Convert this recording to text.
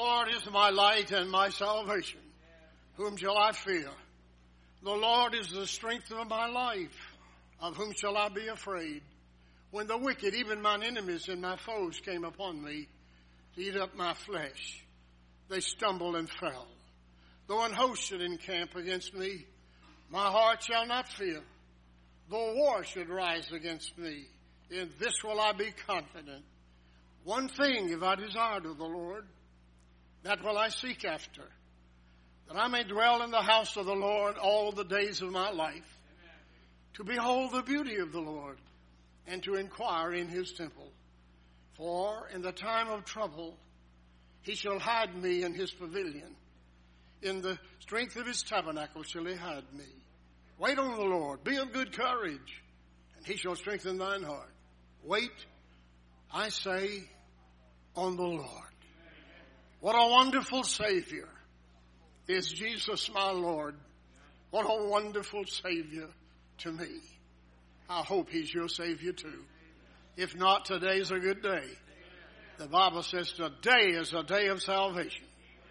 Lord is my light and my salvation. Whom shall I fear? The Lord is the strength of my life. Of whom shall I be afraid? When the wicked, even mine enemies and my foes, came upon me to eat up my flesh, they stumbled and fell. Though an host should encamp against me, my heart shall not fear. Though war should rise against me, in this will I be confident. One thing have I desired of the Lord, that will I seek after, that I may dwell in the house of the Lord all the days of my life, to behold the beauty of the Lord, and to inquire in his temple. For in the time of trouble he shall hide me in his pavilion. In the strength of his tabernacle shall he hide me. Wait on the Lord. Be of good courage, and he shall strengthen thine heart. Wait, I say, on the Lord. What a wonderful Savior is Jesus, my Lord. What a wonderful Savior to me. I hope he's your Savior too. If not, today's a good day. The Bible says today is a day of salvation.